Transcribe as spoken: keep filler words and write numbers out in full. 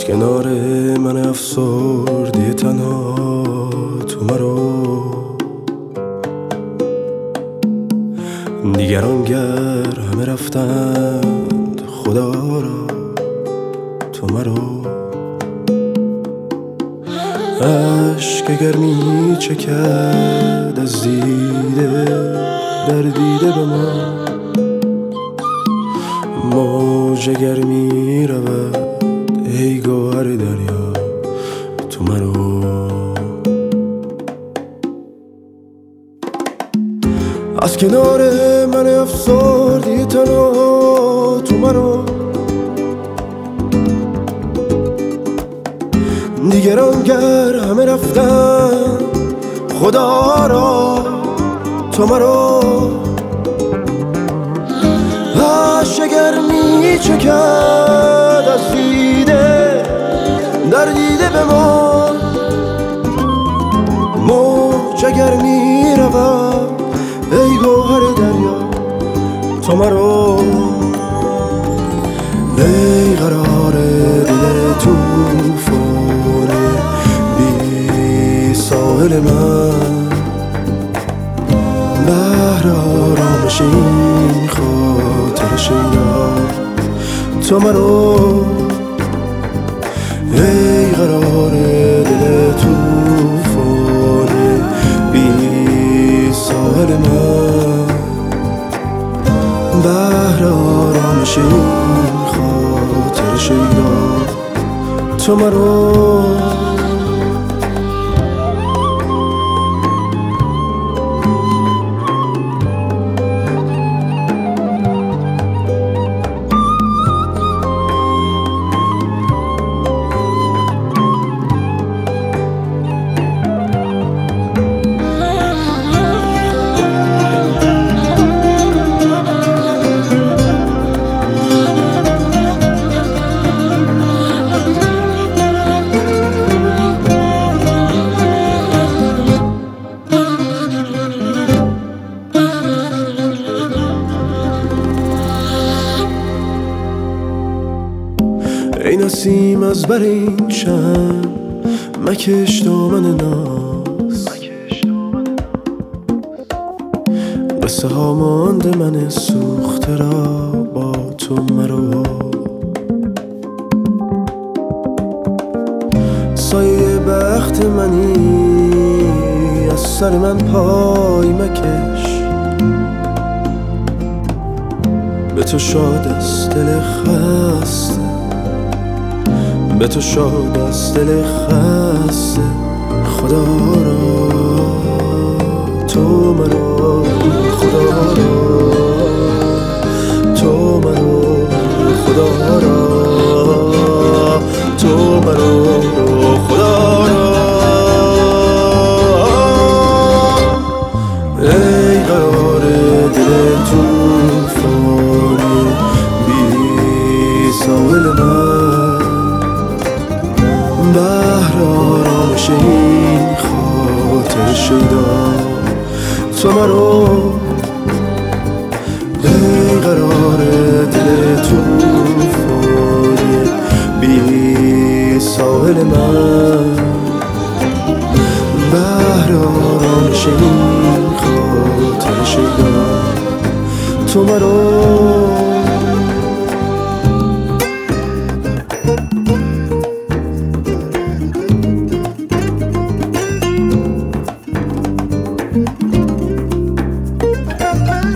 از کنار من افسردی تنها تو مرو، دیگران گر همه رفتند خدا را تو مرو. عشق اگر می چکد از دیده در دیده به ما، موج اگر می رود ای گوهر دریا تو مرو. از کنار من افسردی تنها تو مرو، دیگران گر همه رفتن خدا را تو مرو. عشق اگر می چکد از دیده در دیده به ما، موج اگر می رود ای گوهر دریا تو مرو. ای قرار دل توفان بی ساحل من، بحر آرامش این خاطر شیدا تو مرو. ای قرار دل توفان بی ساحل من، بحر آرامش این خاطر شیدا تو مرو. ای نسیم از بر این چشم مکش دامن ناز، قصه ها مانده من سوخته را با تو مرو. سایه بخت منی از سر من پای مکش، به تو شاد از دل خسته، به تو شاد از دل خسته خدا را تو مرو. خدا را تو مرو، خدا را تو مرو، خدا را. ای قرار دل توفانی بی ساحل من، بحر آرامش این خاطر شیدا تو مرو. ای قرار دل توفانی بی ساحل من، بحر آرامش این خاطر شیدا تو مرو. Bye.